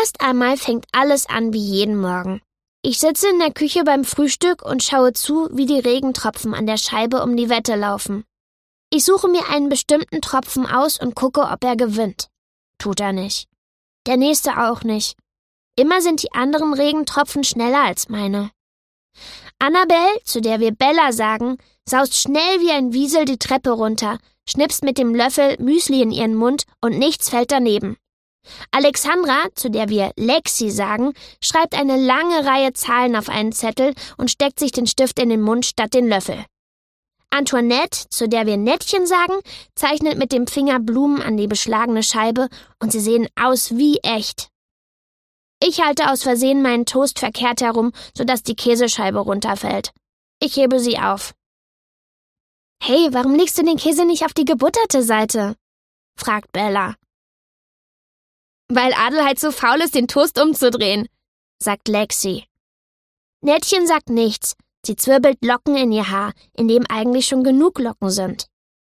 Erst einmal fängt alles an wie jeden Morgen. Ich sitze in der Küche beim Frühstück und schaue zu, wie die Regentropfen an der Scheibe um die Wette laufen. Ich suche mir einen bestimmten Tropfen aus und gucke, ob er gewinnt. Tut er nicht. Der nächste auch nicht. Immer sind die anderen Regentropfen schneller als meine. Annabelle, zu der wir Bella sagen, saust schnell wie ein Wiesel die Treppe runter, schnippst mit dem Löffel Müsli in ihren Mund und nichts fällt daneben. Alexandra, zu der wir Lexi sagen, schreibt eine lange Reihe Zahlen auf einen Zettel und steckt sich den Stift in den Mund statt den Löffel. Antoinette, zu der wir Nettchen sagen, zeichnet mit dem Finger Blumen an die beschlagene Scheibe und sie sehen aus wie echt. Ich halte aus Versehen meinen Toast verkehrt herum, sodass die Käsescheibe runterfällt. Ich hebe sie auf. »Hey, warum legst du den Käse nicht auf die gebutterte Seite?« fragt Bella. »Weil Adelheid so faul ist, den Toast umzudrehen«, sagt Lexi. Nettchen sagt nichts. Sie zwirbelt Locken in ihr Haar, in dem eigentlich schon genug Locken sind.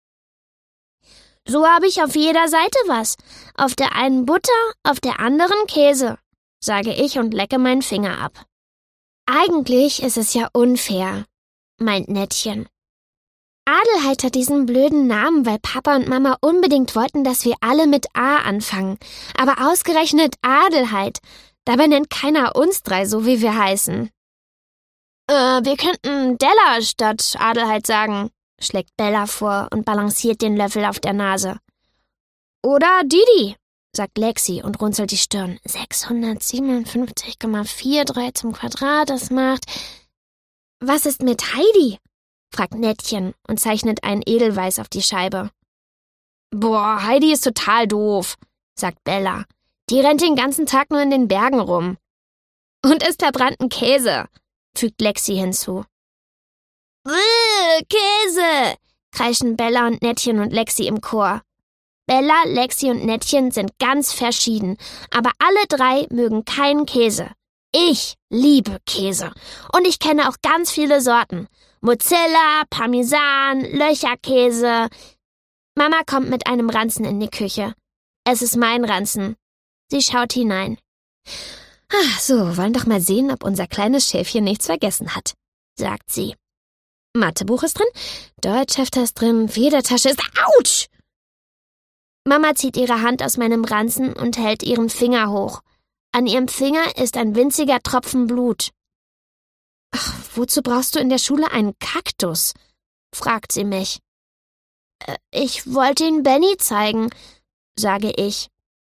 »So habe ich auf jeder Seite was. Auf der einen Butter, auf der anderen Käse«, sage ich und lecke meinen Finger ab. »Eigentlich ist es ja unfair«, meint Nettchen. »Adelheid hat diesen blöden Namen, weil Papa und Mama unbedingt wollten, dass wir alle mit A anfangen. Aber ausgerechnet Adelheid. Dabei nennt keiner uns drei so, wie wir heißen.« Wir könnten Della statt Adelheid sagen«, schlägt Bella vor und balanciert den Löffel auf der Nase. »Oder Didi«, sagt Lexi und runzelt die Stirn. 657,43 zum Quadrat, das macht... »Was ist mit Heidi?« fragt Nettchen und zeichnet ein Edelweiß auf die Scheibe. »Boah, Heidi ist total doof«, sagt Bella. »Die rennt den ganzen Tag nur in den Bergen rum. Und isst verbrannten Käse«, fügt Lexi hinzu. »Käse«, kreischen Bella und Nettchen und Lexi im Chor. Bella, Lexi und Nettchen sind ganz verschieden, aber alle drei mögen keinen Käse. Ich liebe Käse und ich kenne auch ganz viele Sorten. Mozzarella, Parmesan, Löcherkäse. Mama kommt mit einem Ranzen in die Küche. Es ist mein Ranzen. Sie schaut hinein. So, wollen doch mal sehen, ob unser kleines Schäfchen nichts vergessen hat, sagt sie. Mathebuch ist drin, Deutschhefter ist drin, Federtasche ist... Autsch! Mama zieht ihre Hand aus meinem Ranzen und hält ihren Finger hoch. An ihrem Finger ist ein winziger Tropfen Blut. »Ach, wozu brauchst du in der Schule einen Kaktus?« fragt sie mich. »Ich wollte ihn Benny zeigen«, sage ich.